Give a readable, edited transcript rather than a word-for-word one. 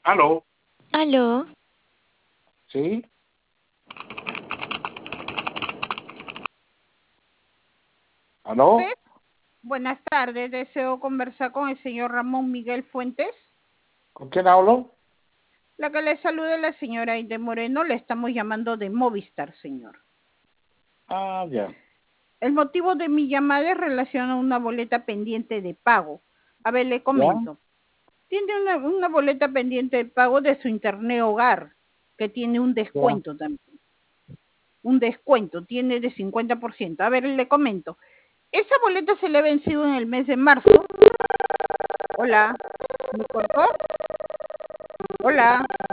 Aló, Aló, ¿sí? ¿Aló? Buenas tardes, deseo conversar con el señor Ramón Miguel Fuentes. ¿Con quién hablo? La que le salude la señora Aide Moreno, le estamos llamando de Movistar, señor. Ah, ya. El motivo de mi llamada es relacionado a una boleta pendiente de pago. A ver, le ¿Ya? comento. Tiene una boleta pendiente de pago de su internet hogar, que tiene un Ya. descuento también. Un descuento, tiene de 50%. A ver, le comento. Esa boleta se le ha vencido en el mes de marzo. Hola, ¿me cortó? Hola.